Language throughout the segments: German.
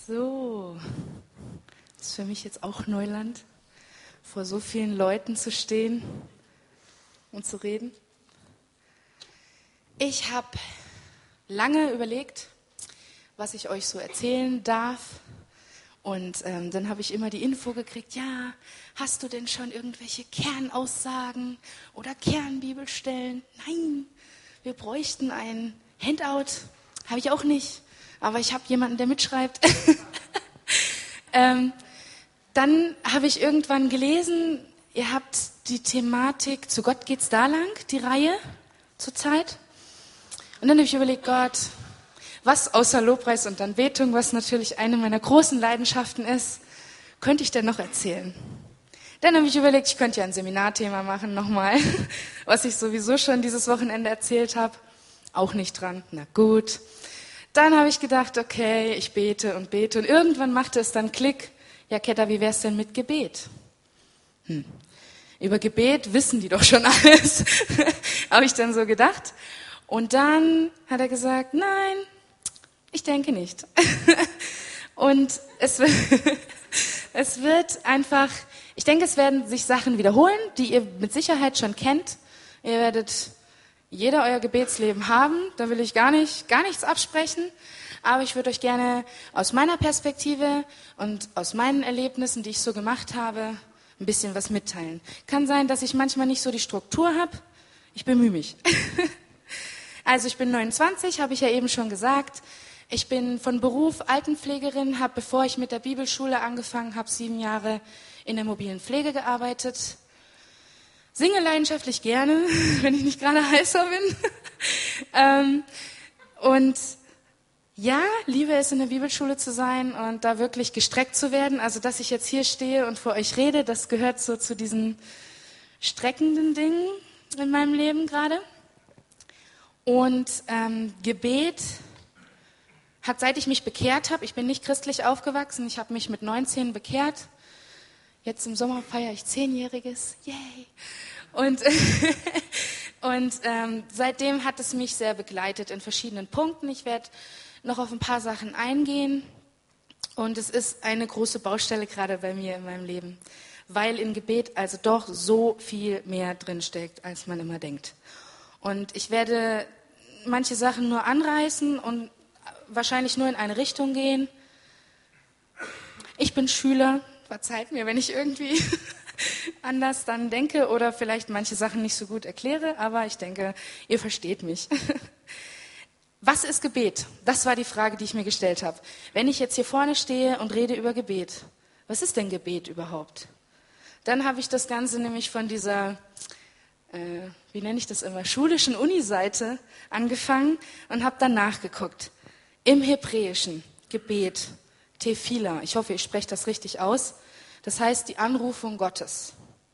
So, das ist für mich jetzt auch Neuland, vor so vielen Leuten zu stehen und zu reden. Ich habe lange überlegt, was ich euch so erzählen darf. Und dann habe ich immer die Info gekriegt, ja, hast du denn schon irgendwelche Kernaussagen oder Kernbibelstellen? Nein, wir bräuchten ein Handout. Habe ich auch nicht, aber ich habe jemanden, der mitschreibt. Dann habe ich irgendwann gelesen, ihr habt die Thematik, zu Gott geht's da lang, die Reihe zurzeit. Und dann habe ich überlegt, Gott, was außer Lobpreis und Anbetung, was natürlich eine meiner großen Leidenschaften ist, könnte ich denn noch erzählen? Dann habe ich überlegt, ich könnte ja ein Seminarthema machen nochmal, was ich sowieso schon dieses Wochenende erzählt habe. Auch nicht dran, na gut. Dann habe ich gedacht, okay, ich bete und irgendwann machte es dann Klick. Ja, Ketta, wie wär's denn mit Gebet? Über Gebet wissen die doch schon alles, habe ich dann so gedacht. Und dann hat er gesagt, nein, ich denke nicht. Und es wird einfach, ich denke, es werden sich Sachen wiederholen, die ihr mit Sicherheit schon kennt. Ihr werdet jeder euer Gebetsleben haben, da will ich gar nichts absprechen. Aber ich würde euch gerne aus meiner Perspektive und aus meinen Erlebnissen, die ich so gemacht habe, ein bisschen was mitteilen. Kann sein, dass ich manchmal nicht so die Struktur habe. Ich bemühe mich. Also ich bin 29, habe ich ja eben schon gesagt. Ich bin von Beruf Altenpflegerin, habe, bevor ich mit der Bibelschule angefangen habe, 7 Jahre in der mobilen Pflege gearbeitet. Singe leidenschaftlich gerne, wenn ich nicht gerade heißer bin. Und ja, liebe es, in der Bibelschule zu sein und da wirklich gestreckt zu werden. Also, dass ich jetzt hier stehe und vor euch rede, das gehört so zu diesen streckenden Dingen in meinem Leben gerade. Und Gebet hat, seit ich mich bekehrt habe, ich bin nicht christlich aufgewachsen, ich habe mich mit 19 bekehrt. Jetzt im Sommer feiere ich 10-Jähriges. Yay! Und seitdem hat es mich sehr begleitet in verschiedenen Punkten. Ich werde noch auf ein paar Sachen eingehen. Und es ist eine große Baustelle gerade bei mir in meinem Leben, weil in Gebet also doch so viel mehr drinsteckt, als man immer denkt. Und ich werde manche Sachen nur anreißen und wahrscheinlich nur in eine Richtung gehen. Ich bin Schüler, verzeiht mir, wenn ich irgendwie anders dann denke oder vielleicht manche Sachen nicht so gut erkläre, aber ich denke, ihr versteht mich. Was ist Gebet? Das war die Frage, die ich mir gestellt habe. Wenn ich jetzt hier vorne stehe und rede über Gebet, was ist denn Gebet überhaupt? Dann habe ich das Ganze nämlich von dieser, wie nenne ich das immer, schulischen Uni-Seite angefangen und habe dann nachgeguckt. Im Hebräischen Gebet, Tefila, ich hoffe, ich spreche das richtig aus, das heißt die Anrufung Gottes.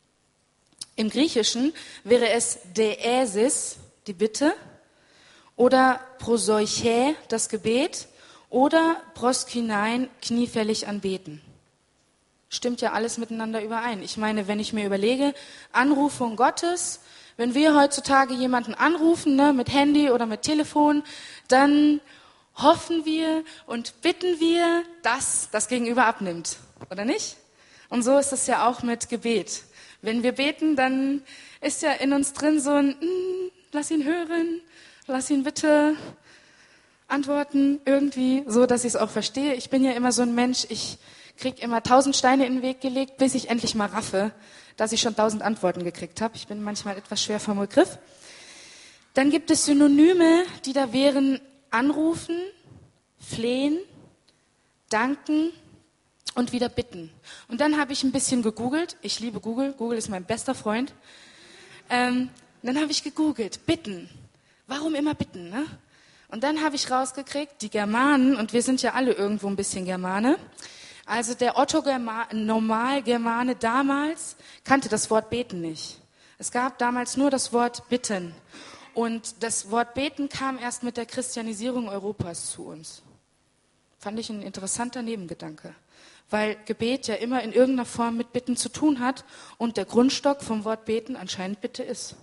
Im Griechischen wäre es Deesis, die Bitte, oder Prosoichä, das Gebet, oder Proskinein, kniefällig anbeten. Stimmt ja alles miteinander überein. Ich meine, wenn ich mir überlege, Anrufung Gottes, wenn wir heutzutage jemanden anrufen, ne, mit Handy oder mit Telefon, dann hoffen wir und bitten wir, dass das Gegenüber abnimmt, oder nicht? Und so ist es ja auch mit Gebet. Wenn wir beten, dann ist ja in uns drin so ein, lass ihn hören, lass ihn bitte antworten, irgendwie, so dass ich es auch verstehe. Ich bin ja immer so ein Mensch, ich kriege immer 1000 Steine in den Weg gelegt, bis ich endlich mal raffe, dass ich schon 1000 Antworten gekriegt habe. Ich bin manchmal etwas schwer vom Begriff. Dann gibt es Synonyme, die da wären anrufen, flehen, danken und wieder bitten. Und dann habe ich ein bisschen gegoogelt. Ich liebe Google. Google ist mein bester Freund. Dann habe ich gegoogelt. Bitten. Warum immer bitten, ne? Und dann habe ich rausgekriegt, die Germanen, und wir sind ja alle irgendwo ein bisschen Germane, also der Otto-Normal-Germane damals kannte das Wort beten nicht. Es gab damals nur das Wort bitten. Und das Wort beten kam erst mit der Christianisierung Europas zu uns. Fand ich ein interessanter Nebengedanke. Weil Gebet ja immer in irgendeiner Form mit Bitten zu tun hat und der Grundstock vom Wort beten anscheinend Bitte ist.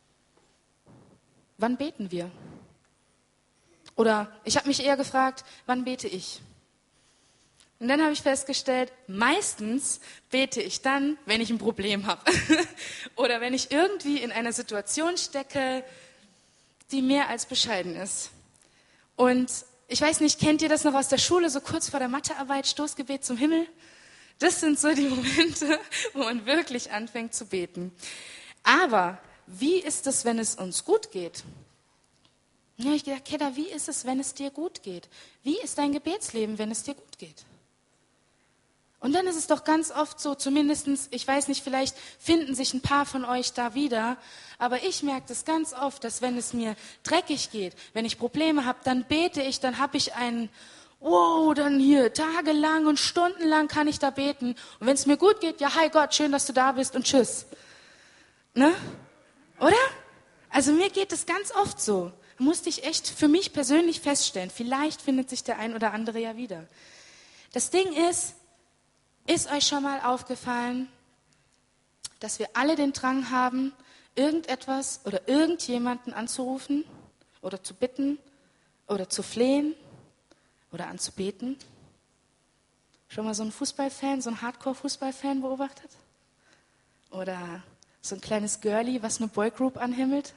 Wann beten wir? Oder ich habe mich eher gefragt, wann bete ich? Und dann habe ich festgestellt, meistens bete ich dann, wenn ich ein Problem habe. Oder wenn ich irgendwie in einer Situation stecke, die mehr als bescheiden ist. Und ich weiß nicht, kennt ihr das noch aus der Schule, so kurz vor der Mathearbeit, Stoßgebet zum Himmel? Das sind so die Momente, wo man wirklich anfängt zu beten. Aber wie ist es, wenn es uns gut geht? Da habe ich gedacht, Kedda, wie ist es, wenn es dir gut geht? Wie ist dein Gebetsleben, wenn es dir gut geht? Und dann ist es doch ganz oft so, zumindestens, ich weiß nicht, vielleicht finden sich ein paar von euch da wieder, aber ich merke das ganz oft, dass wenn es mir dreckig geht, wenn ich Probleme habe, dann bete ich, dann habe ich dann hier tagelang und stundenlang kann ich da beten. Und wenn es mir gut geht, ja, hi Gott, schön, dass du da bist und tschüss. Ne? Oder? Also mir geht es ganz oft so. Da musste ich echt für mich persönlich feststellen, vielleicht findet sich der ein oder andere ja wieder. Das Ding ist euch schon mal aufgefallen, dass wir alle den Drang haben, irgendetwas oder irgendjemanden anzurufen oder zu bitten oder zu flehen oder anzubeten? Schon mal so einen Fußballfan, so einen Hardcore-Fußballfan beobachtet? Oder so ein kleines Girlie, was eine Boygroup anhimmelt?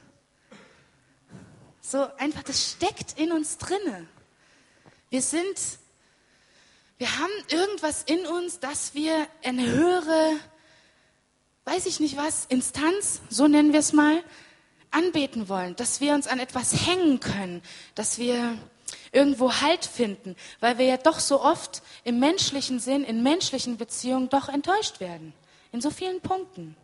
So einfach, das steckt in uns drinne. Wir haben irgendwas in uns, dass wir eine höhere, weiß ich nicht was, Instanz, so nennen wir es mal, anbeten wollen. Dass wir uns an etwas hängen können, dass wir irgendwo Halt finden, weil wir ja doch so oft im menschlichen Sinn, in menschlichen Beziehungen doch enttäuscht werden. In so vielen Punkten.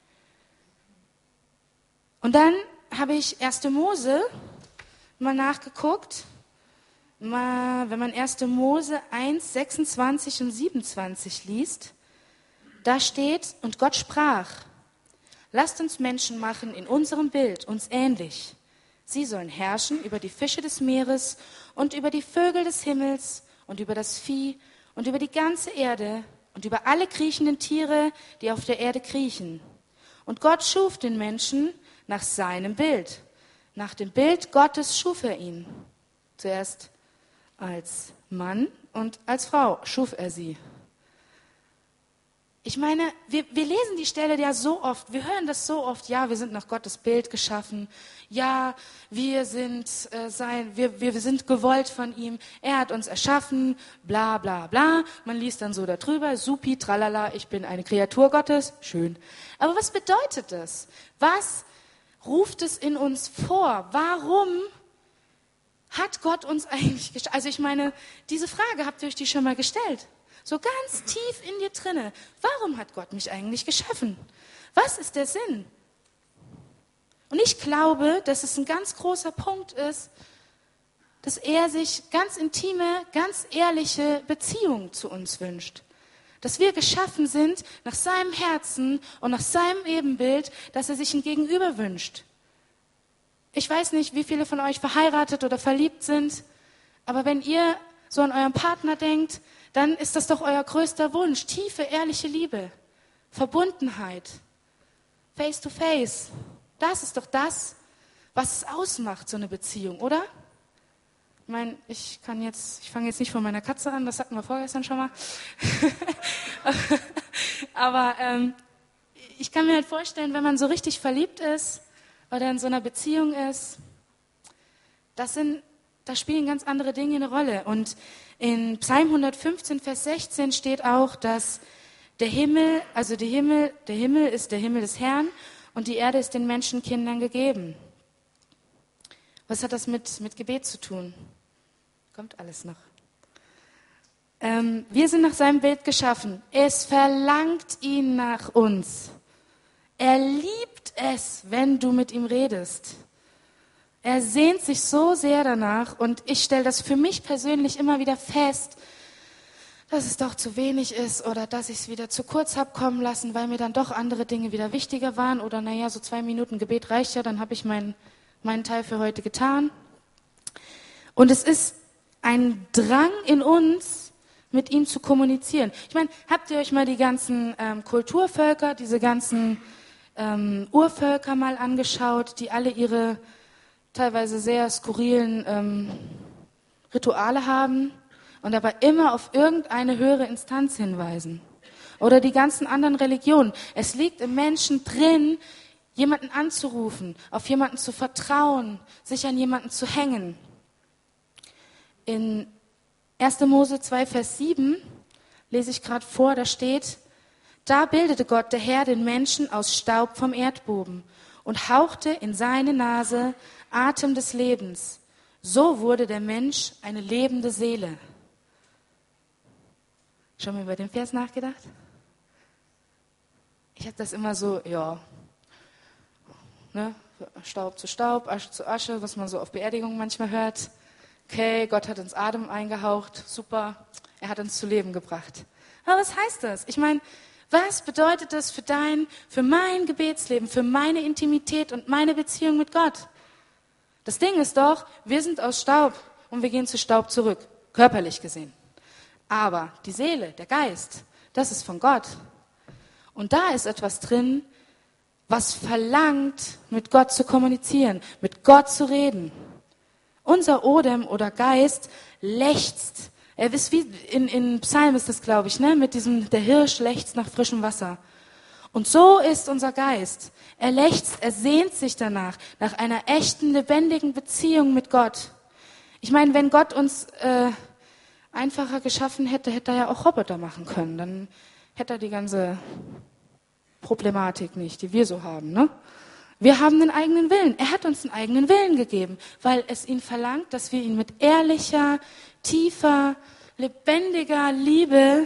Und dann habe ich 1. Mose mal nachgeguckt. Wenn man 1. Mose 1, 26 und 27 liest, da steht, und Gott sprach, lasst uns Menschen machen in unserem Bild, uns ähnlich. Sie sollen herrschen über die Fische des Meeres und über die Vögel des Himmels und über das Vieh und über die ganze Erde und über alle kriechenden Tiere, die auf der Erde kriechen. Und Gott schuf den Menschen nach seinem Bild. Nach dem Bild Gottes schuf er ihn. Zuerst als Mann und als Frau schuf er sie. Ich meine, wir lesen die Stelle ja so oft, wir hören das so oft, ja, wir sind nach Gottes Bild geschaffen, ja, wir sind wir sind gewollt von ihm, er hat uns erschaffen, bla bla bla. Man liest dann so darüber, supi, tralala, ich bin eine Kreatur Gottes, schön. Aber was bedeutet das? Was ruft es in uns vor? Warum hat Gott uns eigentlich geschaffen? Also ich meine, diese Frage habt ihr euch die schon mal gestellt? So ganz tief in dir drinne. Warum hat Gott mich eigentlich geschaffen? Was ist der Sinn? Und ich glaube, dass es ein ganz großer Punkt ist, dass er sich ganz intime, ganz ehrliche Beziehungen zu uns wünscht. Dass wir geschaffen sind nach seinem Herzen und nach seinem Ebenbild, dass er sich ein Gegenüber wünscht. Ich weiß nicht, wie viele von euch verheiratet oder verliebt sind, aber wenn ihr so an euren Partner denkt, dann ist das doch euer größter Wunsch. Tiefe, ehrliche Liebe, Verbundenheit, face to face. Das ist doch das, was es ausmacht, so eine Beziehung, oder? Ich meine, ich fange jetzt nicht von meiner Katze an, das hatten wir vorgestern schon mal. Aber ich kann mir halt vorstellen, wenn man so richtig verliebt ist oder in so einer Beziehung ist, da spielen ganz andere Dinge eine Rolle. Und in Psalm 115, Vers 16 steht auch, dass der Himmel ist der Himmel des Herrn und die Erde ist den Menschenkindern gegeben. Was hat das mit Gebet zu tun? Kommt alles noch. Wir sind nach seinem Bild geschaffen. Es verlangt ihn nach uns. Er liebt es, wenn du mit ihm redest. Er sehnt sich so sehr danach und ich stelle das für mich persönlich immer wieder fest, dass es doch zu wenig ist oder dass ich es wieder zu kurz habe kommen lassen, weil mir dann doch andere Dinge wieder wichtiger waren oder naja, so 2 Minuten Gebet reicht ja, dann habe ich meinen Teil für heute getan. Und es ist ein Drang in uns, mit ihm zu kommunizieren. Ich meine, habt ihr euch mal die ganzen Kulturvölker, diese ganzen Urvölker mal angeschaut, die alle ihre teilweise sehr skurrilen Rituale haben? und aber immer auf irgendeine höhere Instanz hinweisen. Oder die ganzen anderen Religionen. Es liegt im Menschen drin, jemanden anzurufen, auf jemanden zu vertrauen, sich an jemanden zu hängen. In 1. Mose 2, Vers 7 lese ich gerade vor, da steht: Da bildete Gott, der Herr, den Menschen aus Staub vom Erdboden und hauchte in seine Nase Atem des Lebens. So wurde der Mensch eine lebende Seele. Schon mal über den Vers nachgedacht? Ich habe das immer so, Staub zu Staub, Asche zu Asche, was man so auf Beerdigungen manchmal hört. Okay, Gott hat uns Atem eingehaucht, super, er hat uns zu Leben gebracht. Aber was heißt das? Ich meine, was bedeutet das für mein Gebetsleben, für meine Intimität und meine Beziehung mit Gott? Das Ding ist doch, wir sind aus Staub und wir gehen zu Staub zurück, körperlich gesehen. Aber die Seele, der Geist, das ist von Gott. Und da ist etwas drin, was verlangt, mit Gott zu kommunizieren, mit Gott zu reden. Unser Odem oder Geist lechzt. Er ist wie in Psalm ist das, glaube ich, mit diesem, der Hirsch lechzt nach frischem Wasser. Und so ist unser Geist. Er lechzt, er sehnt sich danach, nach einer echten, lebendigen Beziehung mit Gott. Ich meine, wenn Gott uns einfacher geschaffen hätte, hätte er ja auch Roboter machen können. Dann hätte er die ganze Problematik nicht, die wir so haben, ne? Wir haben einen eigenen Willen. Er hat uns einen eigenen Willen gegeben, weil es ihn verlangt, dass wir ihn mit ehrlicher, tiefer, lebendiger Liebe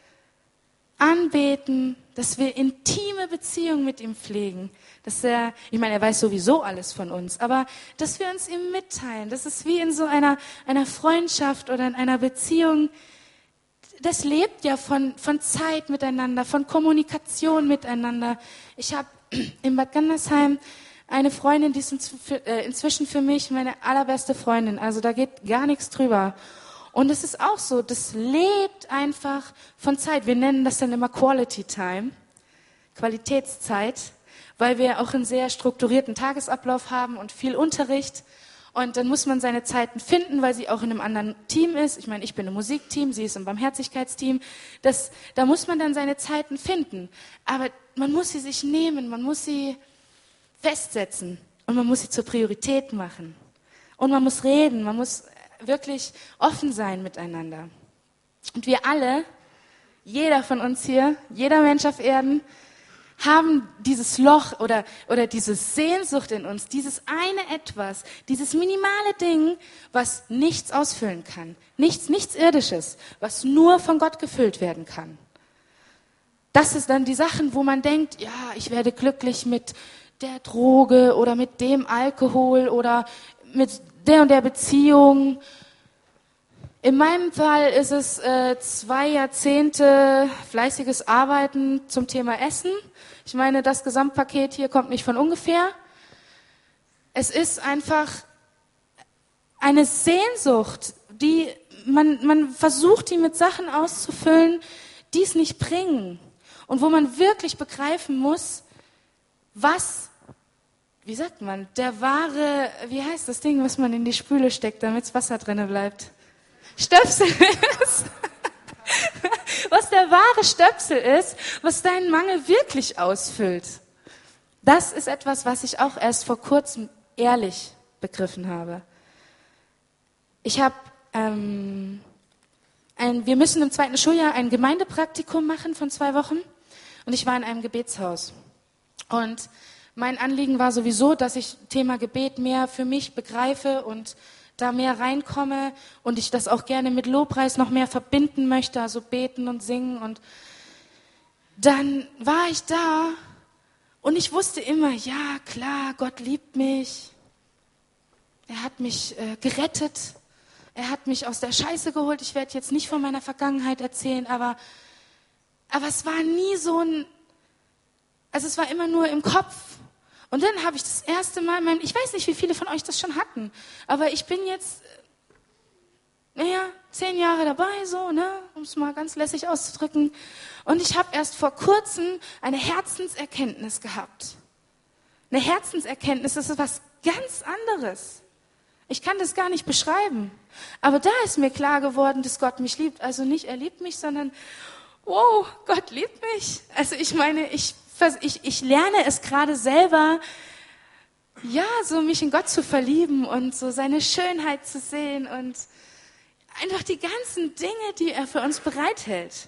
anbeten, dass wir intime Beziehungen mit ihm pflegen. Er weiß sowieso alles von uns, aber dass wir uns ihm mitteilen, das ist wie in so einer Freundschaft oder in einer Beziehung. Das lebt ja von Zeit miteinander, von Kommunikation miteinander. Ich habe in Bad Gandersheim eine Freundin, die ist inzwischen für mich meine allerbeste Freundin. Also da geht gar nichts drüber. Und es ist auch so, das lebt einfach von Zeit. Wir nennen das dann immer Quality Time, Qualitätszeit, weil wir auch einen sehr strukturierten Tagesablauf haben und viel Unterricht. Und dann muss man seine Zeiten finden, weil sie auch in einem anderen Team ist. Ich meine, ich bin im Musikteam, sie ist im Barmherzigkeitsteam. Da muss man dann seine Zeiten finden. Aber man muss sie sich nehmen, man muss sie festsetzen und man muss sie zur Priorität machen. Und man muss reden, man muss wirklich offen sein miteinander. Und wir alle, jeder von uns hier, jeder Mensch auf Erden, haben dieses Loch oder diese Sehnsucht in uns, dieses eine Etwas, dieses minimale Ding, was nichts ausfüllen kann. Nichts Irdisches, was nur von Gott gefüllt werden kann. Das ist dann die Sachen, wo man denkt, ja, ich werde glücklich mit der Droge oder mit dem Alkohol oder mit der und der Beziehung. In meinem Fall ist es 2 Jahrzehnte fleißiges Arbeiten zum Thema Essen. Ich meine, das Gesamtpaket hier kommt nicht von ungefähr. Es ist einfach eine Sehnsucht, die man versucht, die mit Sachen auszufüllen, die es nicht bringen. Und wo man wirklich begreifen muss, wie sagt man, wie heißt das Ding, was man in die Spüle steckt, damit das Wasser drinne bleibt? Stöpsel ist. Was der wahre Stöpsel ist, was deinen Mangel wirklich ausfüllt. Das ist etwas, was ich auch erst vor kurzem ehrlich begriffen habe. Wir müssen im 2. Schuljahr ein Gemeindepraktikum machen von 2 Wochen und ich war in einem Gebetshaus. Und mein Anliegen war sowieso, dass ich Thema Gebet mehr für mich begreife und da mehr reinkomme und ich das auch gerne mit Lobpreis noch mehr verbinden möchte, also beten und singen. Und dann war ich da und ich wusste immer, ja klar, Gott liebt mich. Er hat mich gerettet. Er hat mich aus der Scheiße geholt. Ich werde jetzt nicht von meiner Vergangenheit erzählen, aber es war nie es war immer nur im Kopf. Und dann habe ich das erste Mal, ich weiß nicht, wie viele von euch das schon hatten, aber ich bin jetzt, 10 Jahre dabei, um es mal ganz lässig auszudrücken. Und ich habe erst vor kurzem eine Herzenserkenntnis gehabt. Eine Herzenserkenntnis, das ist was ganz anderes. Ich kann das gar nicht beschreiben. Aber da ist mir klar geworden, dass Gott mich liebt. Also nicht er liebt mich, sondern wow, Gott liebt mich. Also ich meine, ich lerne es gerade selber, ja, so mich in Gott zu verlieben und so seine Schönheit zu sehen und einfach die ganzen Dinge, die er für uns bereithält.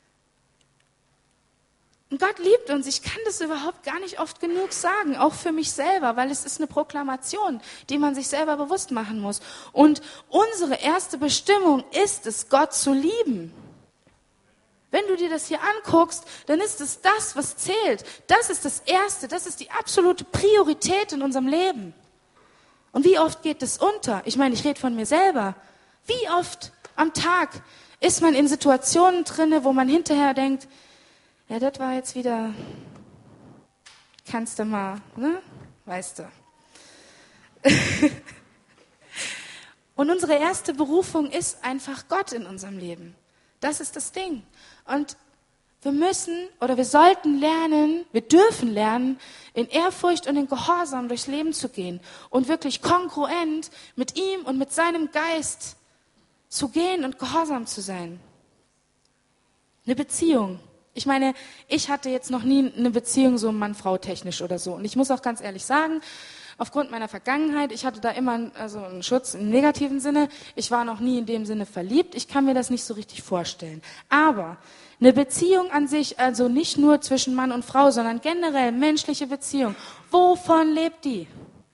Und Gott liebt uns. Ich kann das überhaupt gar nicht oft genug sagen, auch für mich selber, weil es ist eine Proklamation, die man sich selber bewusst machen muss. Und unsere erste Bestimmung ist es, Gott zu lieben. Wenn du dir das hier anguckst, dann ist es das, was zählt. Das ist das Erste, das ist die absolute Priorität in unserem Leben. Und wie oft geht es unter? Ich meine, ich rede von mir selber. Wie oft am Tag ist man in Situationen drinne, wo man hinterher denkt, ja, das war jetzt wieder, kannst du mal, ne? Weißt du. Und unsere erste Berufung ist einfach Gott in unserem Leben. Das ist das Ding. Und wir müssen oder wir sollten lernen, wir dürfen lernen, in Ehrfurcht und in Gehorsam durchs Leben zu gehen und wirklich kongruent mit ihm und mit seinem Geist zu gehen und gehorsam zu sein. Eine Beziehung. Ich meine, ich hatte jetzt noch nie eine Beziehung so Mann-Frau technisch oder so. Und ich muss auch ganz ehrlich sagen, aufgrund meiner Vergangenheit, ich hatte da immer einen Schutz im negativen Sinne. Ich war noch nie in dem Sinne verliebt. Ich kann mir das nicht so richtig vorstellen. Aber eine Beziehung an sich, also nicht nur zwischen Mann und Frau, sondern generell menschliche Beziehung, wovon lebt die?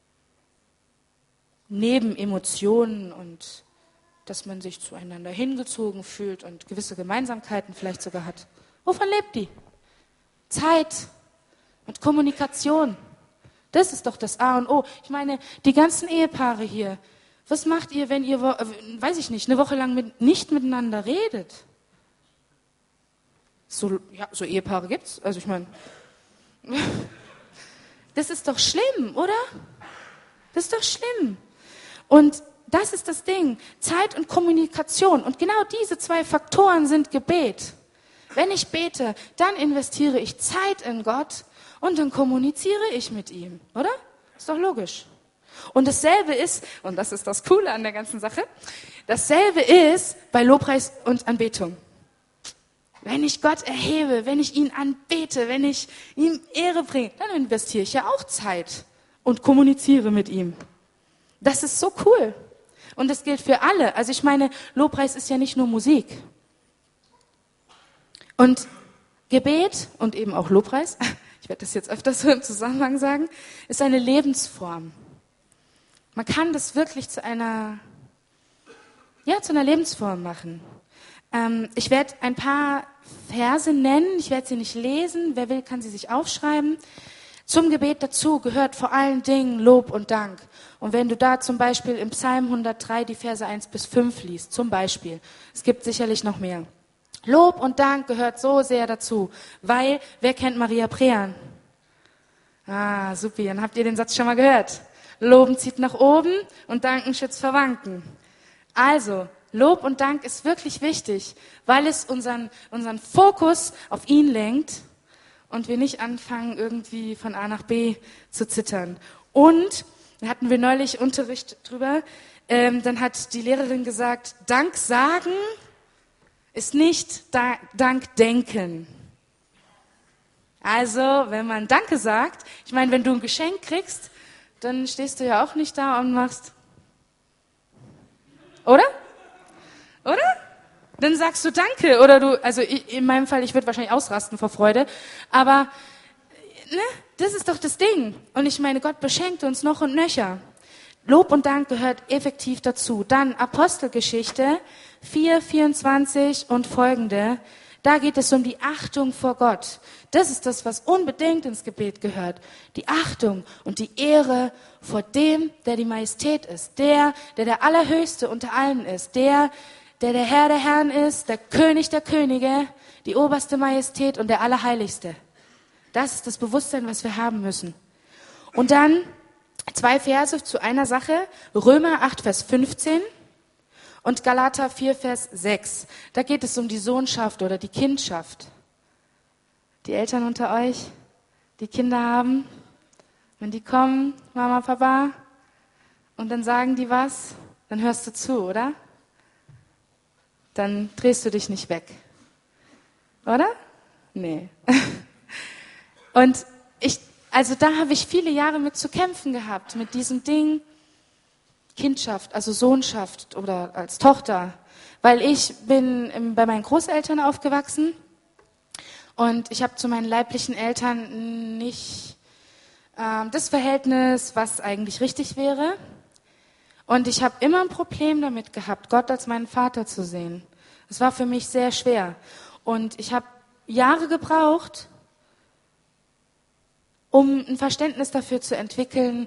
Neben Emotionen und dass man sich zueinander hingezogen fühlt und gewisse Gemeinsamkeiten vielleicht sogar hat. Wovon lebt die? Zeit und Kommunikation. Das ist doch das A und O. Ich meine, die ganzen Ehepaare hier, was macht ihr, wenn ihr, weiß ich nicht, eine Woche lang nicht miteinander redet? So Ehepaare gibt's. Also ich meine, das ist doch schlimm, oder? Das ist doch schlimm. Und das ist das Ding. Zeit und Kommunikation. Und genau diese zwei Faktoren sind Gebet. Wenn ich bete, dann investiere ich Zeit in Gott und dann kommuniziere ich mit ihm, oder? Ist doch logisch. Und dasselbe ist, und das ist das Coole an der ganzen Sache, dasselbe ist bei Lobpreis und Anbetung. Wenn ich Gott erhebe, wenn ich ihn anbete, wenn ich ihm Ehre bringe, dann investiere ich ja auch Zeit und kommuniziere mit ihm. Das ist so cool. Und das gilt für alle. Also ich meine, Lobpreis ist ja nicht nur Musik. Und Gebet und eben auch Lobpreis, ich werde das jetzt öfters so im Zusammenhang sagen, ist eine Lebensform. Man kann das wirklich zu einer Lebensform machen. Ich werde ein paar Verse nennen, ich werde sie nicht lesen, wer will, kann sie sich aufschreiben. Zum Gebet dazu gehört vor allen Dingen Lob und Dank. Und wenn du da zum Beispiel im Psalm 103 die Verse 1 bis 5 liest, zum Beispiel, es gibt sicherlich noch mehr. Lob und Dank gehört so sehr dazu, weil, wer kennt Maria Prean? Ah, super, dann habt ihr den Satz schon mal gehört. Loben zieht nach oben und Danken schützt vor Wanken. Also, Lob und Dank ist wirklich wichtig, weil es unseren Fokus auf ihn lenkt und wir nicht anfangen, irgendwie von A nach B zu zittern. Und, da hatten wir neulich Unterricht drüber, dann hat die Lehrerin gesagt, Dank sagen ist nicht Dank denken. Also, wenn man Danke sagt, ich meine, wenn du ein Geschenk kriegst, dann stehst du ja auch nicht da und machst, oder? Oder? Dann sagst du Danke, oder in meinem Fall, ich würde wahrscheinlich ausrasten vor Freude, aber, ne, das ist doch das Ding. Und ich meine, Gott beschenkt uns noch und nöcher. Lob und Dank gehört effektiv dazu. Dann Apostelgeschichte 4,24 und folgende. Da geht es um die Achtung vor Gott. Das ist das, was unbedingt ins Gebet gehört. Die Achtung und die Ehre vor dem, der die Majestät ist. Der Allerhöchste unter allen ist. Der Herr der Herren ist, der König der Könige, die oberste Majestät und der Allerheiligste. Das ist das Bewusstsein, was wir haben müssen. Und dann 2 Verse zu einer Sache. Römer 8, Vers 15 und Galater 4, Vers 6. Da geht es um die Sohnschaft oder die Kindschaft. Die Eltern unter euch, die Kinder haben, wenn die kommen, Mama, Papa, und dann sagen die was, dann hörst du zu, oder? Dann drehst du dich nicht weg. Oder? Nee. Und also da habe ich viele Jahre mit zu kämpfen gehabt, mit diesem Ding Kindschaft, also Sohnschaft oder als Tochter. Weil ich bin bei meinen Großeltern aufgewachsen und ich habe zu meinen leiblichen Eltern nicht das Verhältnis, was eigentlich richtig wäre. Und ich habe immer ein Problem damit gehabt, Gott als meinen Vater zu sehen. Es war für mich sehr schwer. Und ich habe Jahre gebraucht, um ein Verständnis dafür zu entwickeln,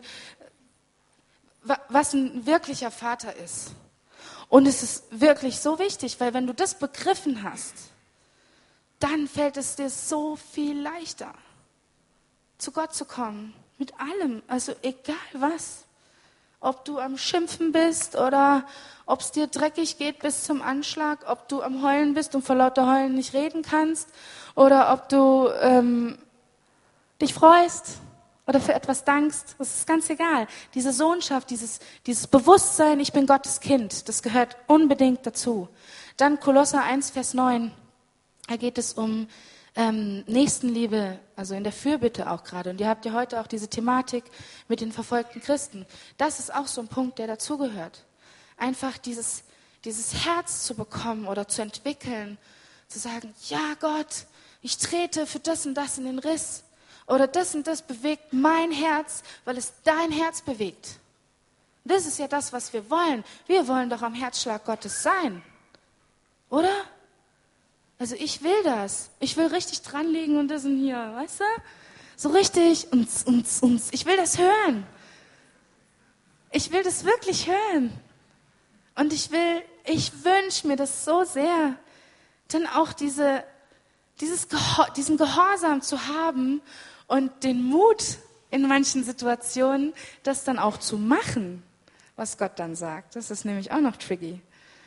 was ein wirklicher Vater ist. Und es ist wirklich so wichtig, weil wenn du das begriffen hast, dann fällt es dir so viel leichter, zu Gott zu kommen. Mit allem, also egal was. Ob du am Schimpfen bist oder ob es dir dreckig geht bis zum Anschlag, ob du am Heulen bist und vor lauter Heulen nicht reden kannst oder ob du dich freust oder für etwas dankst, das ist ganz egal. Diese Sohnschaft, dieses Bewusstsein, ich bin Gottes Kind, das gehört unbedingt dazu. Dann Kolosser 1, Vers 9, da geht es um Nächstenliebe, also in der Fürbitte auch gerade. Und ihr habt ja heute auch diese Thematik mit den verfolgten Christen. Das ist auch so ein Punkt, der dazugehört. Einfach dieses Herz zu bekommen oder zu entwickeln, zu sagen, ja Gott, ich trete für das und das in den Riss. Oder das und das bewegt mein Herz, weil es dein Herz bewegt. Das ist ja das, was wir wollen. Wir wollen doch am Herzschlag Gottes sein. Oder? Also ich will das. Ich will richtig dran liegen und das und hier, weißt du? So richtig, uns. Ich will das hören. Ich will das wirklich hören. Und ich wünsche mir das so sehr, dann auch diesen Gehorsam zu haben und den Mut in manchen Situationen, das dann auch zu machen, was Gott dann sagt. Das ist nämlich auch noch tricky.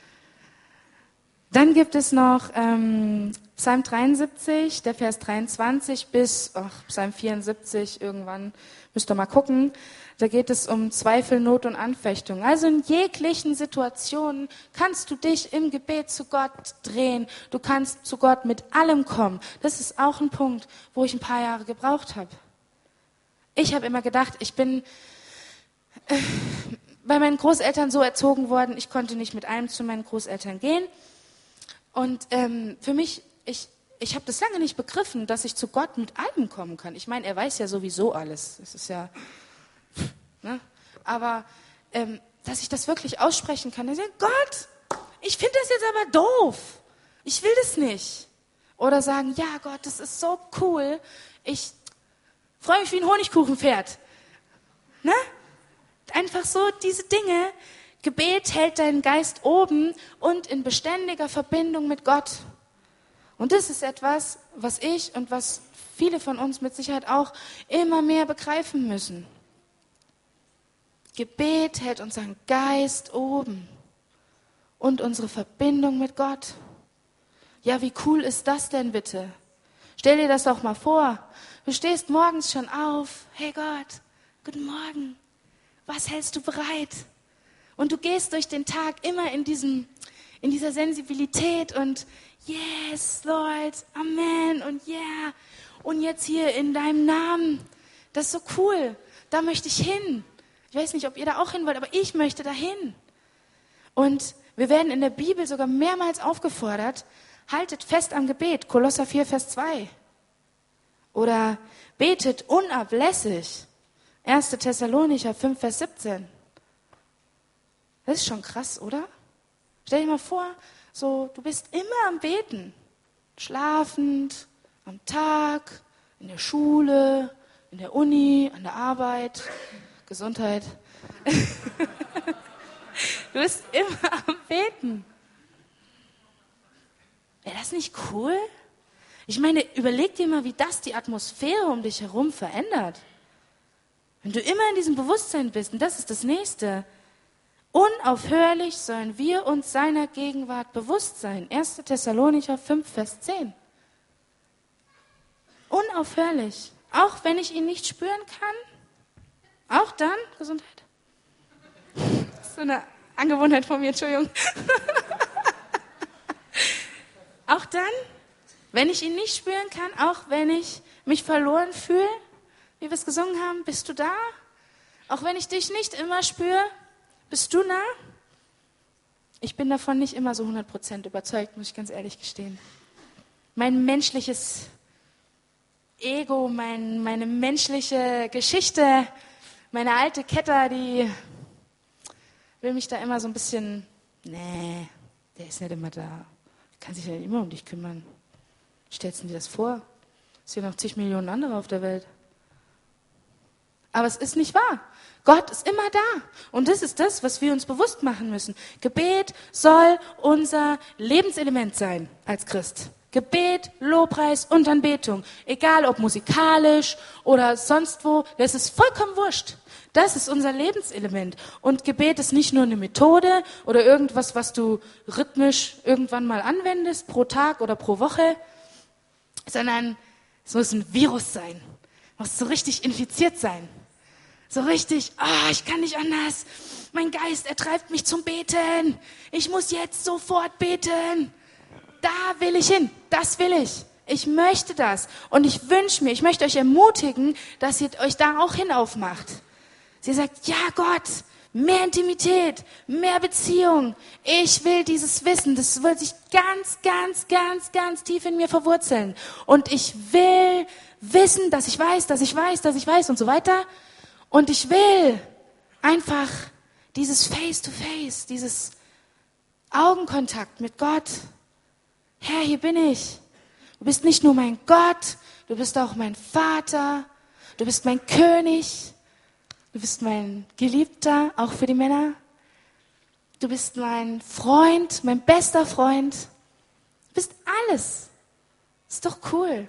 Dann gibt es noch Psalm 73, der Vers 23 bis Psalm 74, irgendwann müsst ihr mal gucken. Da geht es um Zweifel, Not und Anfechtung. Also in jeglichen Situationen kannst du dich im Gebet zu Gott drehen. Du kannst zu Gott mit allem kommen. Das ist auch ein Punkt, wo ich ein paar Jahre gebraucht habe. Ich habe immer gedacht, ich bin bei meinen Großeltern so erzogen worden, ich konnte nicht mit allem zu meinen Großeltern gehen. Und für mich, ich habe das lange nicht begriffen, dass ich zu Gott mit allem kommen kann. Ich meine, er weiß ja sowieso alles. Das ist ja, ne? Aber dass ich das wirklich aussprechen kann. Ich sage, Gott, ich finde das jetzt aber doof. Ich will das nicht. Oder sagen, ja Gott, das ist so cool. Ich freue mich wie ein Honigkuchenpferd. Ne? Einfach so diese Dinge. Gebet hält deinen Geist oben und in beständiger Verbindung mit Gott. Und das ist etwas, was ich und was viele von uns mit Sicherheit auch immer mehr begreifen müssen. Gebet hält unseren Geist oben und unsere Verbindung mit Gott. Ja, wie cool ist das denn bitte? Stell dir das doch mal vor. Du stehst morgens schon auf. Hey Gott, guten Morgen. Was hältst du bereit? Und du gehst durch den Tag immer in dieser Sensibilität und yes, Lord, Amen und yeah. Und jetzt hier in deinem Namen. Das ist so cool. Da möchte ich hin. Ich weiß nicht, ob ihr da auch hin wollt, aber ich möchte da hin. Und wir werden in der Bibel sogar mehrmals aufgefordert, haltet fest am Gebet. Kolosser 4, Vers 2. Oder betet unablässig. 1. Thessalonicher 5, Vers 17. Das ist schon krass, oder? Stell dir mal vor, so, du bist immer am Beten. Schlafend, am Tag, in der Schule, in der Uni, an der Arbeit, Gesundheit. Du bist immer am Beten. Wäre das nicht cool? Ich meine, überleg dir mal, wie das die Atmosphäre um dich herum verändert. Wenn du immer in diesem Bewusstsein bist, und das ist das Nächste. Unaufhörlich sollen wir uns seiner Gegenwart bewusst sein. 1. Thessalonicher 5, Vers 10. Unaufhörlich. Auch wenn ich ihn nicht spüren kann. Auch dann, Gesundheit. So eine Angewohnheit von mir, Entschuldigung. Auch dann, wenn ich ihn nicht spüren kann, auch wenn ich mich verloren fühle, wie wir es gesungen haben, bist du da? Auch wenn ich dich nicht immer spüre, bist du nah? Ich bin davon nicht immer so 100% überzeugt, muss ich ganz ehrlich gestehen. Mein menschliches Ego, meine menschliche Geschichte, meine alte Kette, die will mich da immer so ein bisschen, nee, der ist nicht immer da. Kann sich ja nicht immer um dich kümmern. Stellst du dir das vor? Es sind noch zig Millionen andere auf der Welt. Aber es ist nicht wahr. Gott ist immer da. Und das ist das, was wir uns bewusst machen müssen. Gebet soll unser Lebenselement sein als Christ. Gebet, Lobpreis und Anbetung. Egal ob musikalisch oder sonst wo, das ist vollkommen wurscht. Das ist unser Lebenselement. Und Gebet ist nicht nur eine Methode oder irgendwas, was du rhythmisch irgendwann mal anwendest, pro Tag oder pro Woche, sondern es muss ein Virus sein. Es muss so richtig infiziert sein. So richtig, ich kann nicht anders. Mein Geist, er treibt mich zum Beten. Ich muss jetzt sofort beten. Da will ich hin. Das will ich. Ich möchte das. Und ich wünsche mir, ich möchte euch ermutigen, dass ihr euch da auch hin aufmacht. Sie sagt, ja Gott, mehr Intimität, mehr Beziehung. Ich will dieses Wissen, das will sich ganz, ganz, ganz, ganz tief in mir verwurzeln. Und ich will wissen, dass ich weiß, dass ich weiß, dass ich weiß und so weiter. Und ich will einfach dieses Face-to-Face, dieses Augenkontakt mit Gott. Herr, hier bin ich. Du bist nicht nur mein Gott, du bist auch mein Vater, du bist mein König, du bist mein Geliebter, auch für die Männer. Du bist mein Freund, mein bester Freund. Du bist alles. Ist doch cool.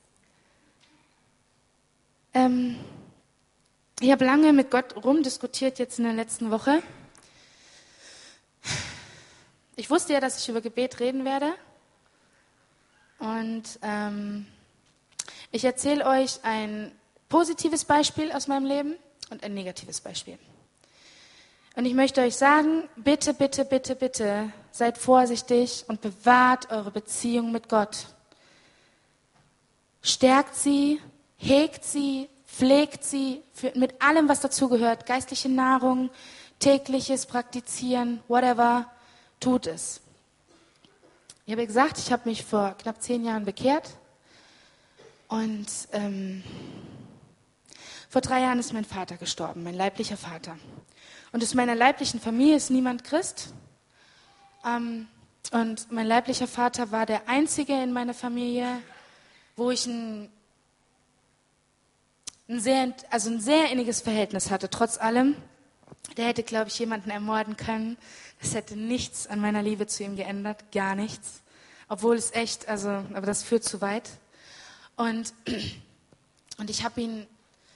Ich habe lange mit Gott rumdiskutiert jetzt in der letzten Woche. Ich wusste ja, dass ich über Gebet reden werde. Und ich erzähle euch ein positives Beispiel aus meinem Leben und ein negatives Beispiel. Und ich möchte euch sagen, bitte, bitte, bitte, bitte, seid vorsichtig und bewahrt eure Beziehung mit Gott. Stärkt sie, hegt sie, pflegt sie mit allem, was dazugehört, geistliche Nahrung, tägliches Praktizieren, whatever, tut es. Ich habe gesagt, ich habe mich vor knapp 10 Jahren bekehrt und vor 3 Jahren ist mein Vater gestorben, mein leiblicher Vater. Und aus meiner leiblichen Familie ist niemand Christ. Und mein leiblicher Vater war der Einzige in meiner Familie, wo ich ein sehr inniges Verhältnis hatte, trotz allem. Der hätte, glaube ich, jemanden ermorden können. Das hätte nichts an meiner Liebe zu ihm geändert, gar nichts. Obwohl es echt, aber das führt zu weit. Und ich habe ihn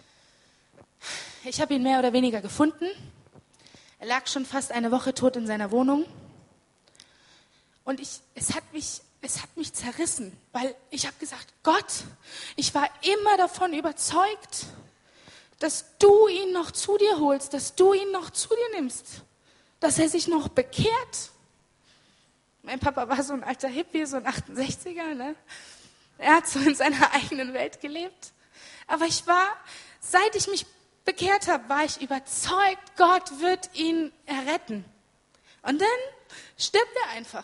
mehr oder weniger gefunden. Er lag schon fast eine Woche tot in seiner Wohnung. Und es hat mich zerrissen, weil ich habe gesagt, Gott, ich war immer davon überzeugt, dass du ihn noch zu dir holst, dass du ihn noch zu dir nimmst, dass er sich noch bekehrt. Mein Papa war so ein alter Hippie, so ein 68er, ne? Er hat so in seiner eigenen Welt gelebt. Aber seit ich mich bekehrt habe, war ich überzeugt, Gott wird ihn erretten. Und dann stirbt er einfach.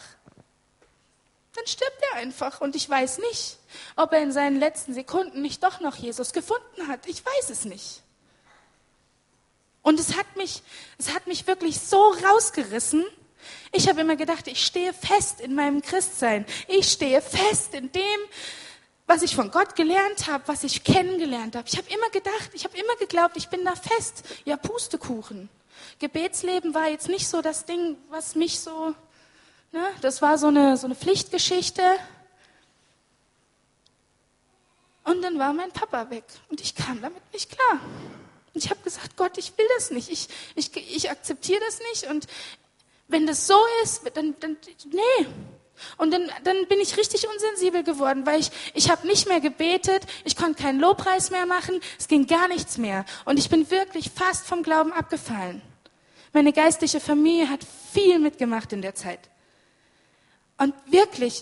Und ich weiß nicht, ob er in seinen letzten Sekunden nicht doch noch Jesus gefunden hat. Ich weiß es nicht. Und es hat mich wirklich so rausgerissen. Ich habe immer gedacht, ich stehe fest in meinem Christsein. Ich stehe fest in dem, was ich von Gott gelernt habe, was ich kennengelernt habe. Ich habe immer geglaubt, ich bin da fest. Ja, Pustekuchen. Gebetsleben war jetzt nicht so das Ding, was mich so... Ne, das war so eine Pflichtgeschichte. Und dann war mein Papa weg. Und ich kam damit nicht klar. Und ich habe gesagt, Gott, ich will das nicht. Ich akzeptiere das nicht. Und wenn das so ist, dann nee. Und dann bin ich richtig unsensibel geworden, weil ich habe nicht mehr gebetet. Ich konnte keinen Lobpreis mehr machen. Es ging gar nichts mehr. Und ich bin wirklich fast vom Glauben abgefallen. Meine geistliche Familie hat viel mitgemacht in der Zeit. Und wirklich,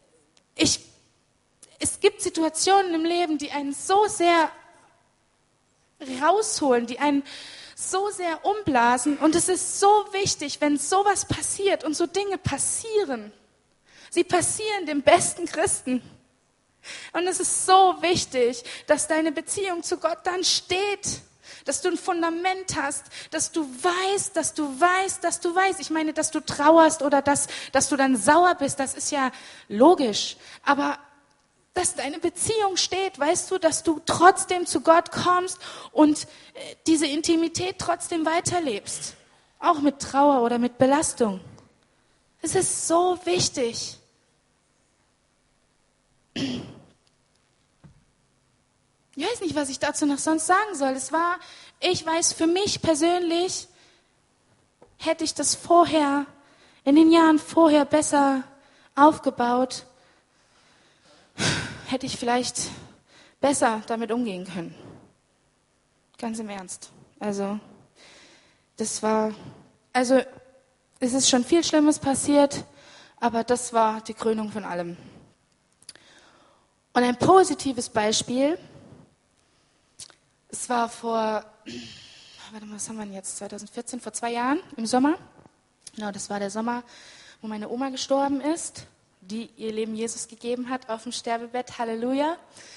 es gibt Situationen im Leben, die einen so sehr rausholen, die einen so sehr umblasen. Und es ist so wichtig, wenn sowas passiert und so Dinge passieren. Sie passieren dem besten Christen. Und es ist so wichtig, dass deine Beziehung zu Gott dann steht. Dass du ein Fundament hast, dass du weißt, dass du weißt, dass du weißt. Ich meine, dass du trauerst oder dass du dann sauer bist, das ist ja logisch. Aber dass deine Beziehung steht, weißt du, dass du trotzdem zu Gott kommst und diese Intimität trotzdem weiterlebst. Auch mit Trauer oder mit Belastung. Es ist so wichtig. Ich weiß nicht, was ich dazu noch sonst sagen soll. Ich weiß, für mich persönlich hätte ich das in den Jahren vorher besser aufgebaut, hätte ich vielleicht besser damit umgehen können. Ganz im Ernst. Es ist schon viel Schlimmes passiert, aber das war die Krönung von allem. Und ein positives Beispiel, es war was haben wir denn jetzt, 2014, vor 2 Jahren im Sommer. Genau, das war der Sommer, wo meine Oma gestorben ist, die ihr Leben Jesus gegeben hat auf dem Sterbebett. Halleluja.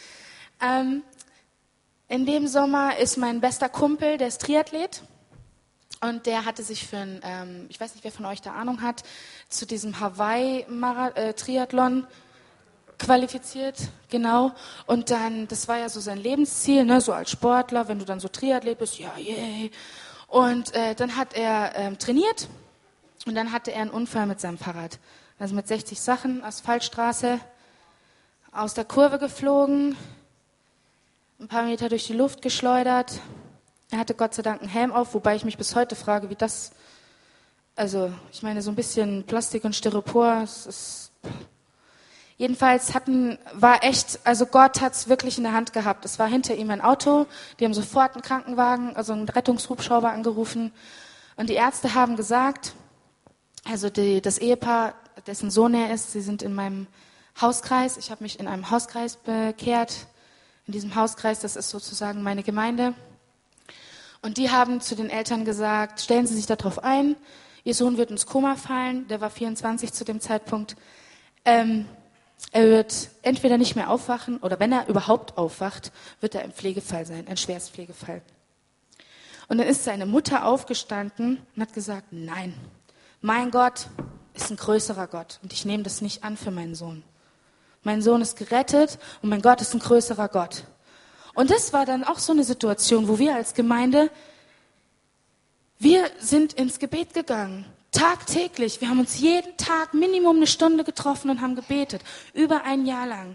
In dem Sommer ist mein bester Kumpel, der ist Triathlet. Und der hatte sich für ich weiß nicht, wer von euch da Ahnung hat, zu diesem Hawaii-Triathlon qualifiziert, genau. Und dann, das war ja so sein Lebensziel, ne, so als Sportler, wenn du dann so Triathlet bist, ja, yay. Und dann hat er trainiert und dann hatte er einen Unfall mit seinem Fahrrad. Also mit 60 Sachen, Asphaltstraße, aus der Kurve geflogen, ein paar Meter durch die Luft geschleudert. Er hatte Gott sei Dank einen Helm auf, wobei ich mich bis heute frage, wie das, ich meine, so ein bisschen Plastik und Styropor, jedenfalls Gott hat es wirklich in der Hand gehabt. Es war hinter ihm ein Auto, die haben sofort einen Krankenwagen, also einen Rettungshubschrauber angerufen. Und die Ärzte haben gesagt, das Ehepaar, dessen Sohn er ist, sie sind in meinem Hauskreis. Ich habe mich in einem Hauskreis bekehrt. In diesem Hauskreis, das ist sozusagen meine Gemeinde. Und die haben zu den Eltern gesagt, stellen Sie sich darauf ein, Ihr Sohn wird ins Koma fallen, der war 24 zu dem Zeitpunkt. Er wird entweder nicht mehr aufwachen oder wenn er überhaupt aufwacht, wird er im Pflegefall sein, ein Schwerstpflegefall. Und dann ist seine Mutter aufgestanden und hat gesagt, nein, mein Gott ist ein größerer Gott und ich nehme das nicht an für meinen Sohn. Mein Sohn ist gerettet und mein Gott ist ein größerer Gott. Und das war dann auch so eine Situation, wo wir als Gemeinde, wir sind ins Gebet gegangen. Tagtäglich. Wir haben uns jeden Tag Minimum 1 Stunde getroffen und haben gebetet. Über 1 Jahr lang.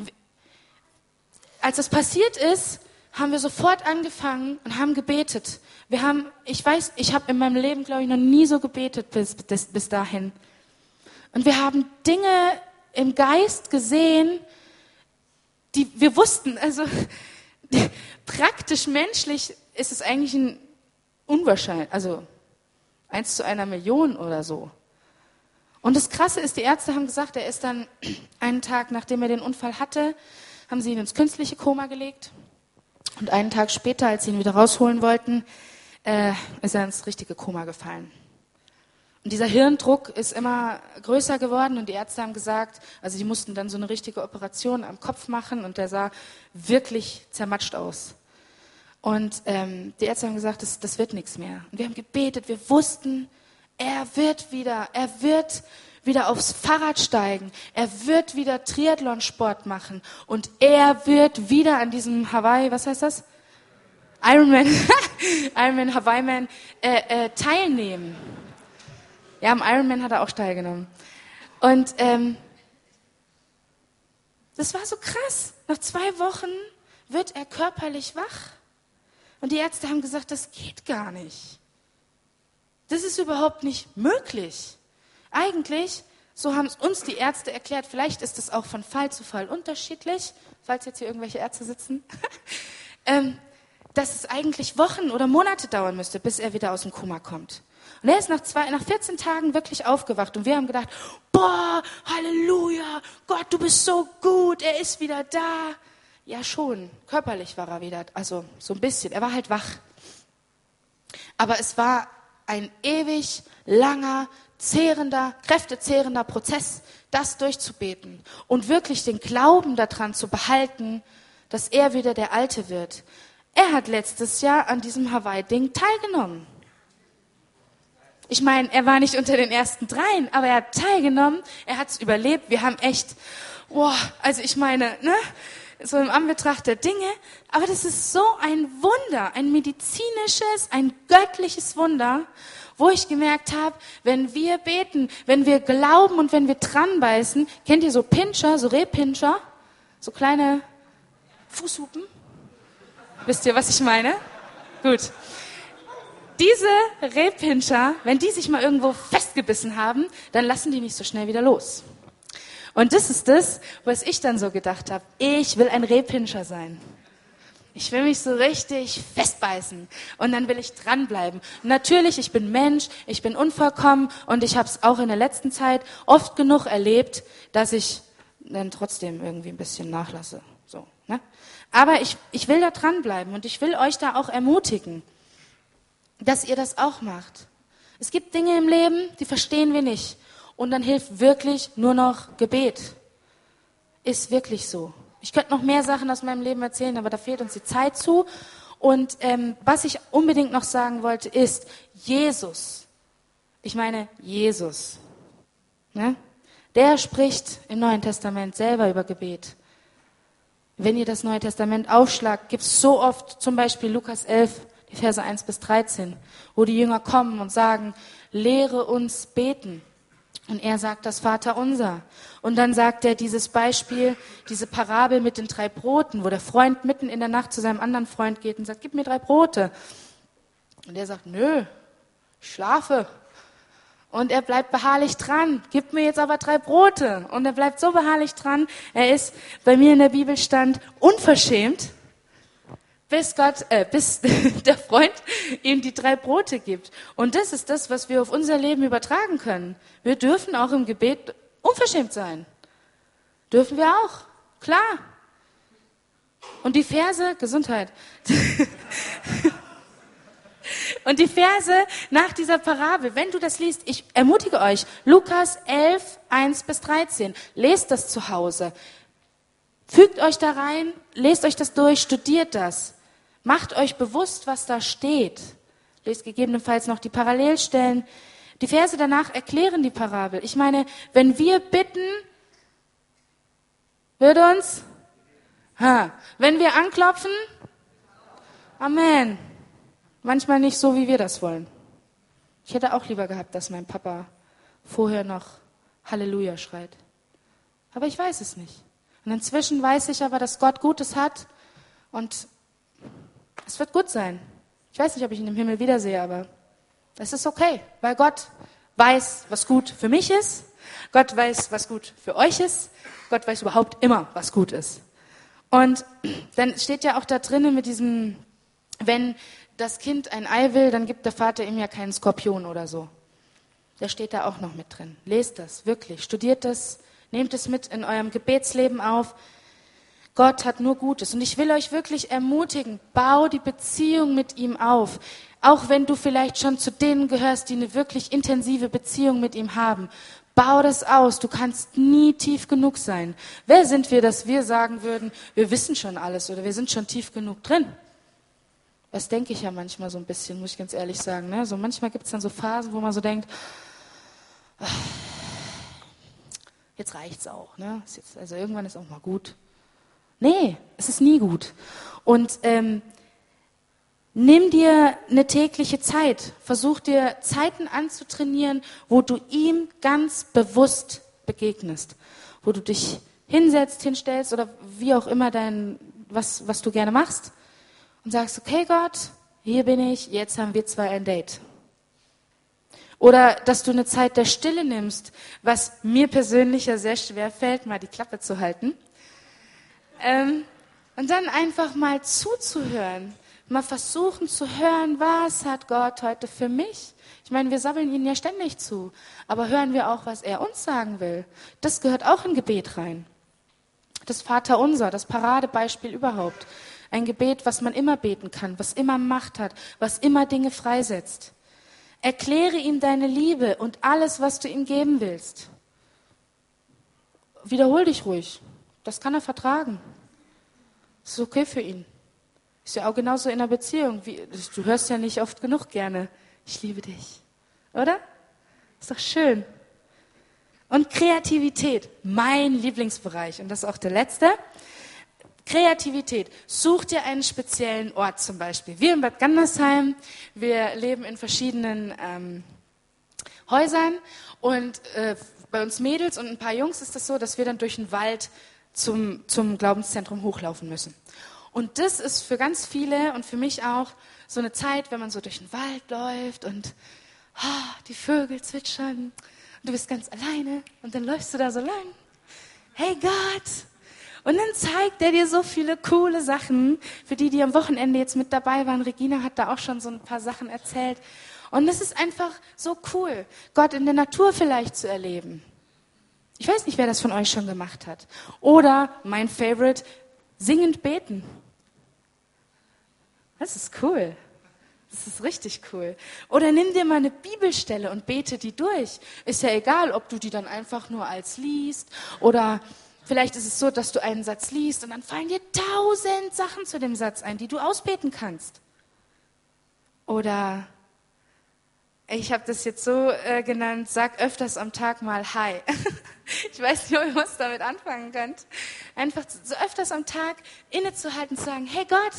Als das passiert ist, haben wir sofort angefangen und haben gebetet. Ich habe in meinem Leben, glaube ich, noch nie so gebetet bis dahin. Und wir haben Dinge im Geist gesehen, die wir wussten, praktisch menschlich ist es eigentlich ein unwahrscheinlich, 1 zu 1 Million oder so. Und das Krasse ist, die Ärzte haben gesagt, er ist dann einen Tag, nachdem er den Unfall hatte, haben sie ihn ins künstliche Koma gelegt. Und einen Tag später, als sie ihn wieder rausholen wollten, ist er ins richtige Koma gefallen. Und dieser Hirndruck ist immer größer geworden und die Ärzte haben gesagt, die mussten dann so eine richtige Operation am Kopf machen und der sah wirklich zermatscht aus. Und die Ärzte haben gesagt, das wird nichts mehr. Und wir haben gebetet, wir wussten, er wird wieder aufs Fahrrad steigen, er wird wieder Triathlonsport machen und er wird wieder an diesem Hawaii, was heißt das? Ironman Hawaii-Man teilnehmen. Ja, am Ironman hat er auch teilgenommen. Und das war so krass. Nach 2 Wochen wird er körperlich wach. Und die Ärzte haben gesagt, das geht gar nicht. Das ist überhaupt nicht möglich. Eigentlich, so haben es uns die Ärzte erklärt, vielleicht ist es auch von Fall zu Fall unterschiedlich, falls jetzt hier irgendwelche Ärzte sitzen, dass es eigentlich Wochen oder Monate dauern müsste, bis er wieder aus dem Koma kommt. Und er ist nach 14 Tagen wirklich aufgewacht. Und wir haben gedacht, boah, Halleluja, Gott, du bist so gut, er ist wieder da. Ja schon, körperlich war er wieder, also so ein bisschen, er war halt wach. Aber es war ein ewig langer, kräftezehrender Prozess, das durchzubeten und wirklich den Glauben daran zu behalten, dass er wieder der Alte wird. Er hat letztes Jahr an diesem Hawaii-Ding teilgenommen. Ich meine, er war nicht unter den ersten 3, aber er hat teilgenommen, er hat es überlebt. Wir haben echt, also ich meine, ne, so im Anbetracht der Dinge, aber das ist so ein Wunder, ein medizinisches, ein göttliches Wunder, wo ich gemerkt habe, wenn wir beten, wenn wir glauben und wenn wir dranbeißen, kennt ihr so Pinscher, so Rehpinscher, so kleine Fußhupen? Wisst ihr, was ich meine? Gut. Diese Rehpinscher, wenn die sich mal irgendwo festgebissen haben, dann lassen die nicht so schnell wieder los. Und das ist das, was ich dann so gedacht habe. Ich will ein Rehpinscher sein. Ich will mich so richtig festbeißen und dann will ich dranbleiben. Natürlich, ich bin Mensch, ich bin unvollkommen und ich habe es auch in der letzten Zeit oft genug erlebt, dass ich dann trotzdem irgendwie ein bisschen nachlasse. So, ne? Aber ich will da dranbleiben und ich will euch da auch ermutigen, dass ihr das auch macht. Es gibt Dinge im Leben, die verstehen wir nicht. Und dann hilft wirklich nur noch Gebet. Ist wirklich so. Ich könnte noch mehr Sachen aus meinem Leben erzählen, aber da fehlt uns die Zeit zu. Und was ich unbedingt noch sagen wollte, ist Jesus. Ich meine Jesus. Ne? Der spricht im Neuen Testament selber über Gebet. Wenn ihr das Neue Testament aufschlagt, gibt es so oft, zum Beispiel Lukas 11, die Verse 1 bis 13, wo die Jünger kommen und sagen, lehre uns beten. Und er sagt das Vaterunser. Und dann sagt er dieses Beispiel, diese Parabel mit den 3 Broten, wo der Freund mitten in der Nacht zu seinem anderen Freund geht und sagt, gib mir 3 Brote. Und er sagt, nö, ich schlafe. Und er bleibt beharrlich dran, gib mir jetzt aber 3 Brote. Und er bleibt so beharrlich dran, er ist, bei mir in der Bibel stand, unverschämt, bis der Freund ihm die 3 Brote gibt. Und das ist das, was wir auf unser Leben übertragen können. Wir dürfen auch im Gebet unverschämt sein. Dürfen wir auch, klar. Und die Verse, Gesundheit. Und die Verse nach dieser Parabel, wenn du das liest, ich ermutige euch, Lukas 11, 1 bis 13, lest das zu Hause. Fügt euch da rein, lest euch das durch, studiert das. Macht euch bewusst, was da steht. Lest gegebenenfalls noch die Parallelstellen. Die Verse danach erklären die Parabel. Ich meine, wenn wir bitten, wird uns, wenn wir anklopfen, Amen. Manchmal nicht so, wie wir das wollen. Ich hätte auch lieber gehabt, dass mein Papa vorher noch Halleluja schreit. Aber ich weiß es nicht. Und inzwischen weiß ich aber, dass Gott Gutes hat und es wird gut sein. Ich weiß nicht, ob ich ihn im Himmel wiedersehe, aber es ist okay, weil Gott weiß, was gut für mich ist. Gott weiß, was gut für euch ist. Gott weiß überhaupt immer, was gut ist. Und dann steht ja auch da drinnen mit diesem, wenn das Kind ein Ei will, dann gibt der Vater ihm ja keinen Skorpion oder so. Der steht da auch noch mit drin. Lest das, wirklich, studiert das, nehmt es mit in eurem Gebetsleben auf. Gott hat nur Gutes. Und ich will euch wirklich ermutigen, bau die Beziehung mit ihm auf. Auch wenn du vielleicht schon zu denen gehörst, die eine wirklich intensive Beziehung mit ihm haben. Bau das aus. Du kannst nie tief genug sein. Wer sind wir, dass wir sagen würden, wir wissen schon alles oder wir sind schon tief genug drin? Das denke ich ja manchmal so ein bisschen, muss ich ganz ehrlich sagen. Ne? So manchmal gibt es dann so Phasen, wo man so denkt, jetzt reicht's auch. Ne? Also irgendwann ist auch mal gut. Nee, es ist nie gut. Und nimm dir eine tägliche Zeit. Versuch dir Zeiten anzutrainieren, wo du ihm ganz bewusst begegnest. Wo du dich hinstellst oder wie auch immer was du gerne machst. Und sagst, okay Gott, hier bin ich, jetzt haben wir 2 ein Date. Oder dass du eine Zeit der Stille nimmst, was mir persönlich ja sehr schwer fällt, mal die Klappe zu halten. Und dann einfach mal zuzuhören, Mal versuchen zu hören, was hat Gott heute für mich? Ich meine, wir sabbeln ihn ja ständig zu. Aber hören wir auch, was er uns sagen will? Das gehört auch in Gebet rein. Das Vaterunser, das Paradebeispiel überhaupt. Ein Gebet, was man immer beten kann, was immer Macht hat, was immer Dinge freisetzt. Erkläre ihm deine Liebe und alles, was du ihm geben willst. Wiederhol dich ruhig. Das kann er vertragen. Das ist okay für ihn. Ist ja auch genauso in einer Beziehung. Du hörst ja nicht oft genug gerne, ich liebe dich. Oder? Ist doch schön. Und Kreativität, mein Lieblingsbereich. Und das ist auch der letzte. Kreativität. Such dir einen speziellen Ort zum Beispiel. Wir in Bad Gandersheim, wir leben in verschiedenen Häusern. Und bei uns Mädels und ein paar Jungs ist das so, dass wir dann durch den Wald zum Glaubenszentrum hochlaufen müssen. Und das ist für ganz viele und für mich auch so eine Zeit, wenn man so durch den Wald läuft und die Vögel zwitschern. Du bist ganz alleine und dann läufst du da so lang. Hey Gott! Und dann zeigt er dir so viele coole Sachen, für die am Wochenende jetzt mit dabei waren. Regina hat da auch schon so ein paar Sachen erzählt. Und es ist einfach so cool, Gott in der Natur vielleicht zu erleben. Ich weiß nicht, wer das von euch schon gemacht hat. Oder mein Favorite, singend beten. Das ist cool. Das ist richtig cool. Oder nimm dir mal eine Bibelstelle und bete die durch. Ist ja egal, ob du die dann einfach nur als liest oder vielleicht ist es so, dass du einen Satz liest und dann fallen dir 1000 Sachen zu dem Satz ein, die du ausbeten kannst. Oder ich habe das jetzt so genannt, sag öfters am Tag mal Hi. Ich weiß nicht, ob ihr was damit anfangen könnt. Einfach so öfters am Tag innezuhalten und zu sagen, hey Gott,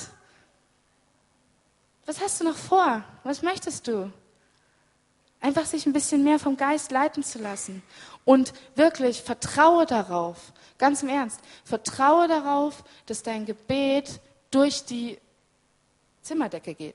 was hast du noch vor? Was möchtest du? Einfach sich ein bisschen mehr vom Geist leiten zu lassen. Und wirklich vertraue darauf, ganz im Ernst, vertraue darauf, dass dein Gebet durch die Zimmerdecke geht.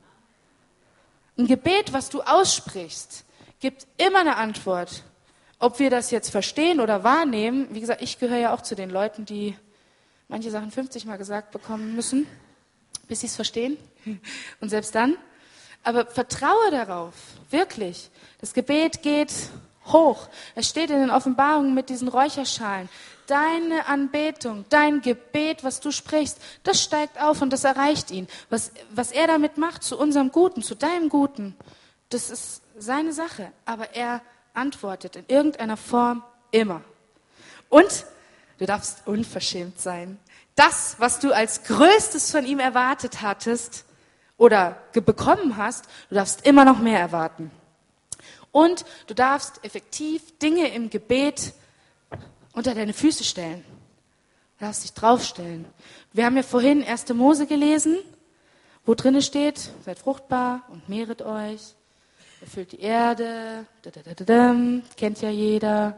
Ein Gebet, was du aussprichst, gibt immer eine Antwort. Ob wir das jetzt verstehen oder wahrnehmen, wie gesagt, ich gehöre ja auch zu den Leuten, die manche Sachen 50 Mal gesagt bekommen müssen, bis sie es verstehen. Und selbst dann. Aber vertraue darauf, wirklich. Das Gebet geht hoch. Es steht in den Offenbarungen mit diesen Räucherschalen. Deine Anbetung, dein Gebet, was du sprichst, das steigt auf und das erreicht ihn. Was er damit macht, zu unserem Guten, zu deinem Guten, das ist seine Sache. Aber er antwortet in irgendeiner Form immer. Und du darfst unverschämt sein. Das, was du als Größtes von ihm erwartet hattest oder bekommen hast, du darfst immer noch mehr erwarten. Und du darfst effektiv Dinge im Gebet unter deine Füße stellen. Du darfst dich draufstellen. Wir haben ja vorhin 1. Mose gelesen, wo drin steht, seid fruchtbar und mehret euch, erfüllt die Erde, kennt ja jeder.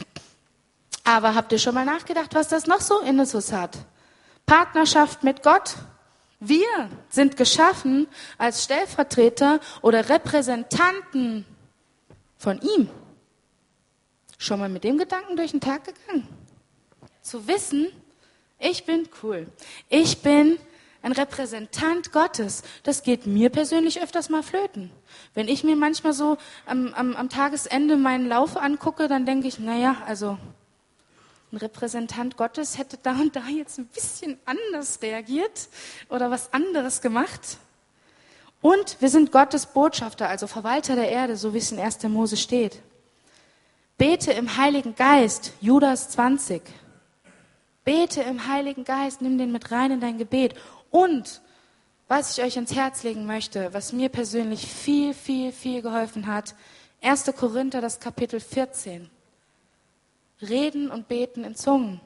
Aber habt ihr schon mal nachgedacht, was das noch so in uns hat? Partnerschaft mit Gott. Wir sind geschaffen als Stellvertreter oder Repräsentanten von ihm. Schon mal mit dem Gedanken durch den Tag gegangen? Zu wissen, ich bin cool. Ich bin ein Repräsentant Gottes. Das geht mir persönlich öfters mal flöten. Wenn ich mir manchmal so am Tagesende meinen Lauf angucke, dann denke ich, naja, also ein Repräsentant Gottes hätte da und da jetzt ein bisschen anders reagiert oder was anderes gemacht. Und wir sind Gottes Botschafter, also Verwalter der Erde, so wie es in 1. Mose steht. Bete im Heiligen Geist, Judas 20. Bete im Heiligen Geist, nimm den mit rein in dein Gebet. Und was ich euch ans Herz legen möchte, was mir persönlich viel, viel, viel geholfen hat, 1. Korinther, das Kapitel 14. Reden und beten in Zungen.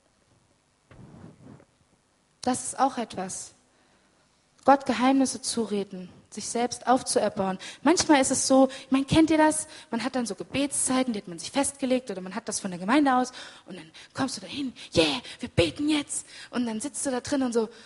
Das ist auch etwas. Gott Geheimnisse zureden, sich selbst aufzuerbauen. Manchmal ist es so, ich meine, kennt ihr das? Man hat dann so Gebetszeiten, die hat man sich festgelegt oder man hat das von der Gemeinde aus und dann kommst du da hin, yeah, wir beten jetzt. Und dann sitzt du da drin und so,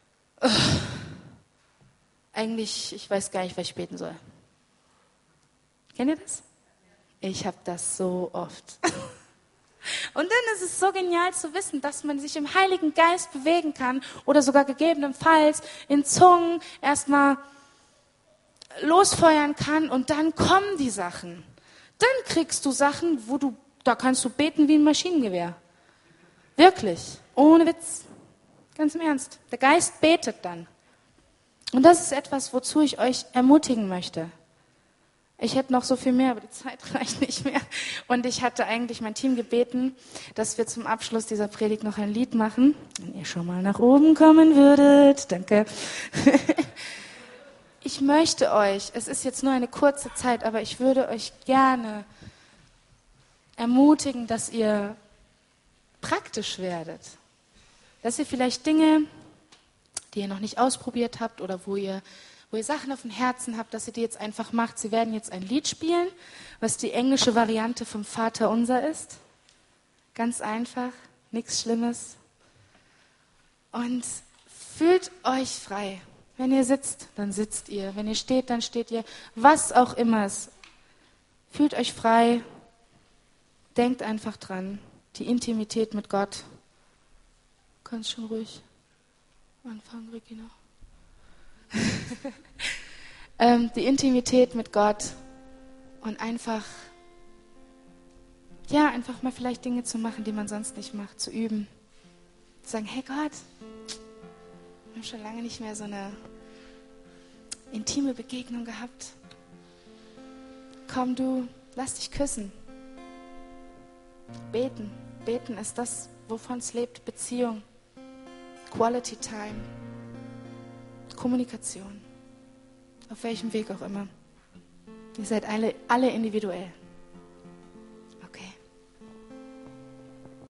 eigentlich, ich weiß gar nicht, was ich beten soll. Kennt ihr das? Ich habe das so oft. Und dann ist es so genial zu wissen, dass man sich im Heiligen Geist bewegen kann oder sogar gegebenenfalls in Zungen erstmal losfeuern kann und dann kommen die Sachen. Dann kriegst du Sachen, da kannst du beten wie ein Maschinengewehr. Wirklich, ohne Witz, ganz im Ernst. Der Geist betet dann. Und das ist etwas, wozu ich euch ermutigen möchte. Ich hätte noch so viel mehr, aber die Zeit reicht nicht mehr. Und ich hatte eigentlich mein Team gebeten, dass wir zum Abschluss dieser Predigt noch ein Lied machen. Wenn ihr schon mal nach oben kommen würdet. Danke. Ich möchte euch, es ist jetzt nur eine kurze Zeit, aber ich würde euch gerne ermutigen, dass ihr praktisch werdet. Dass ihr vielleicht Dinge, die ihr noch nicht ausprobiert habt oder wo ihr Sachen auf dem Herzen habt, dass ihr die jetzt einfach macht. Sie werden jetzt ein Lied spielen, was die englische Variante vom Vater Unser ist. Ganz einfach, nichts Schlimmes. Und fühlt euch frei. Wenn ihr sitzt, dann sitzt ihr. Wenn ihr steht, dann steht ihr. Was auch immer es. Fühlt euch frei. Denkt einfach dran. Die Intimität mit Gott. Du kannst schon ruhig anfangen, Regina. Die Intimität mit Gott und einfach mal vielleicht Dinge zu machen, die man sonst nicht macht, zu üben. Zu sagen, hey Gott, wir haben schon lange nicht mehr so eine intime Begegnung gehabt. Komm du, lass dich küssen. Beten. Beten ist das, wovon es lebt. Beziehung. Quality Time. Kommunikation. Auf welchem Weg auch immer. Ihr seid alle individuell.